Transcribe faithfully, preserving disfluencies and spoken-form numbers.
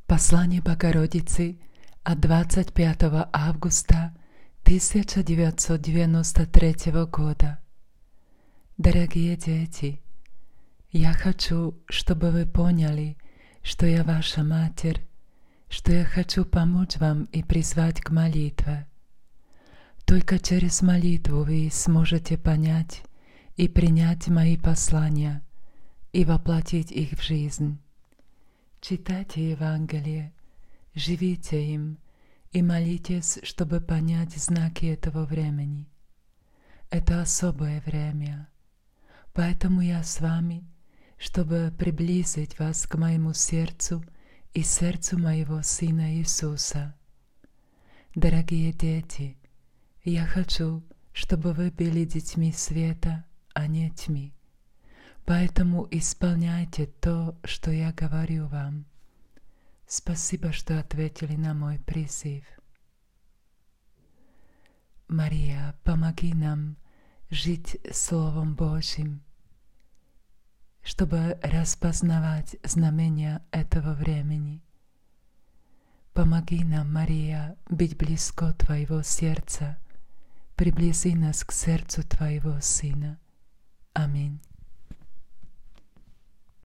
Послание Богородицы от двадцать пятого августа тысяча девятьсот девяносто третьего года. Дорогие дети, я хочу, чтобы вы поняли, что я ваша Матерь, что я хочу помочь вам и призвать к молитве. Только через молитву вы сможете понять и принять мои послания и воплотить их в жизнь. Читайте Евангелие, живите им и молитесь, чтобы понять знаки этого времени. Это особое время, поэтому я с вами, чтобы приблизить вас к моему сердцу и сердцу моего Сына Иисуса. Дорогие дети, я хочу, чтобы вы были детьми света, а не тьмы. Поэтому исполняйте то, что я говорю вам. Спасибо, что ответили на мой призыв. Мария, помоги нам жить Словом Божьим, чтобы распознавать знамения этого времени. Помоги нам, Мария, быть близко Твоего сердца, приблизи нас к сердцу Твоего Сына. Аминь.